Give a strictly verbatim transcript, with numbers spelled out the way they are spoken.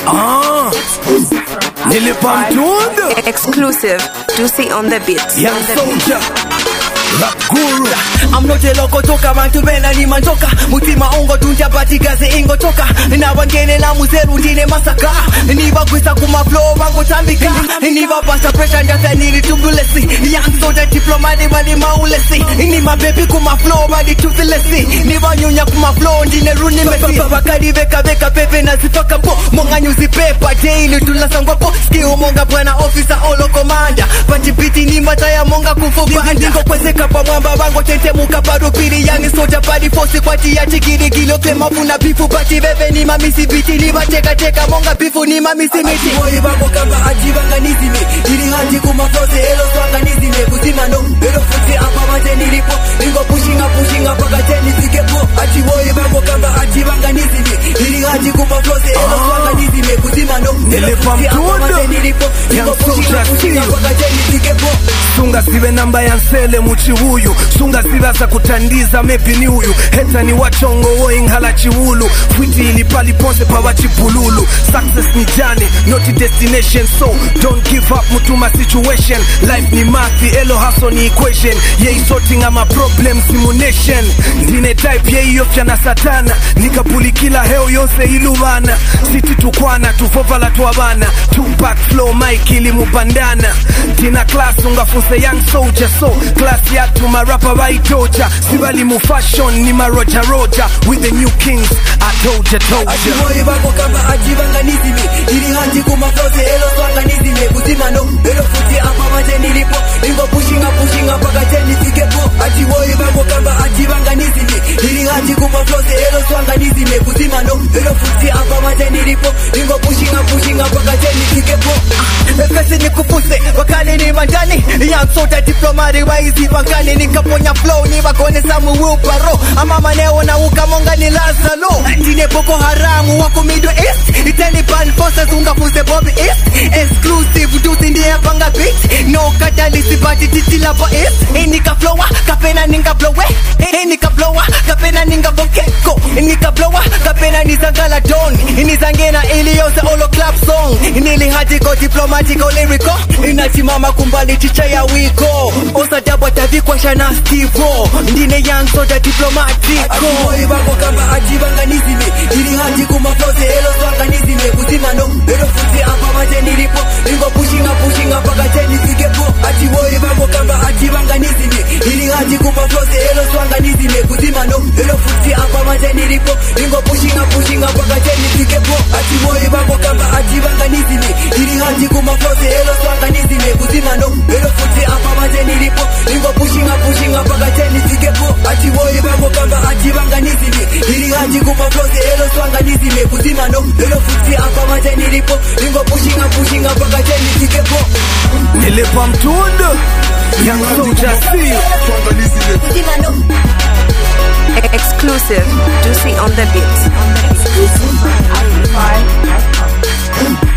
Ah, nilipa mtundo. Exclusive, Juicy on the beat. Young soldier, rap guru. I'm not a loco toka bantu bena ni mantoka mutima ongo tunja batigaze ingo toka na wangene la muzeru ndine masaka ni bagwisa kuma flow bango tambika ni babasa pressure njasa nili tubulesi young soldier diplomati bali maulesi ni mabebi kuma flow bali tubulesi ni banyunya kuma flow ndine runi mesi bakadi beka beka pepe na zipaka po monga nyuzi pepa daily tulasangwa po skill monga bwana officer olo commander pati biti ni mataya monga kufuba ndingo kwezeka pa mwamba bango tete muka paro pili yangi soja padi fosi kwati ya chikiri kilo klema puna bifu pati bebe ni mamisi biti ni bateka teka monga bifu ni mamisi miti Moyi bango kamba ajibanga nizime ili haji kumafose elo swanga nizime kuzima no elo futi apa mate nilipo Ningo pushing up pushing up paka teni zikepo Achi moyi bango kamba ajibanga nizime ili haji kumafose elo swanga nizime kuzima no elo futi apa mate nilipo Ningo pushing up pushing up paka teni zikepo Sunga siwe namba ya nsele muchi huyu Sunga siwe za kutandiza mepi ni huyu Heta ni wachongo woing hala chiwulu Fwiti ili pali ponse pa wachipululu Success ni jani, not destination So don't give up mutuma situation Life ni mathi, elo hustle ni equation Yei sorting ama problem simulation Ndine type yei yofya na satana Nikapuli kila heo yonse iluwana Siti tukwana, tufovala tuwabana Tupac flow, mic ili mubandana Tina class unga funse young soldier So class yatu marapa baitoja Sibali mu fashion ni ma roja roja With the new kings, I told ya told ya Achimoyi bako kamba ajibanga nizime Ili haji kumafose elo swanga nizime Kuzima no, elo futi apa mate nilipo Ningo pushing up pushing up paka teni zikepo Achimoyi bako kamba ajibanga nizime Ili haji kumafose elo swanga nizime Kuzima no, elo futi apa mate nilipo Ningo pushing up pushing up paka teni zikepo Pesi ni kupuse, wakali ni manjani Young soldier diplomati waizi wakali Nikaponya flow ni wakone samu wuparo Ama maneo na ukamonga ni lazalo Tine Boko Haramu wako Middle East Itani ban forces unga fuse Bobby East Exclusive dusi ndiye panga beat No catalyst bati titi lapa East Nika flowa kapena ninga blowe Nika blowa kapena ninga bokeko Nika blowa kapena nizangala don Nizangena iliyose olo club song Nili hatiko diplomatiko lyrical Inatimama kumbali chicha ya wiko Osa dabo tavikwa shana Steve Ndine young soldier diplomatiko Achimoyi bako kamba ajibanga nizime Ili haji kumafose elo swanga nizime Kuzima no, elo futi apa mate nilipo Ningo pushing up pushing up paka teni zikepo Achimoyi bako kamba ajibanga nizime Ili haji kumafose elo swanga nizime Kuzima no, elo futi apa mate nilipo Ningo pushing up pushing up paka teni zikepo Achimoyi bako kamba ajibanga nizime Ili haji kumafose elo swanga nizime Kuzima no, elo futi apa mate nilipo Ningo pushing up pushing up paka teni zikepo Achimoyi bako kamba ajibanga nizime Ili haji kumafose elo swanga nizime Kuzima no, elo futi apa mate nilipo Ningo pushing up pushing up paka teni zikepo Nilipa mtundo Young soldier see Kuzima no Exclusive, Juicy on the beat. Exclusive from Amplify dot com.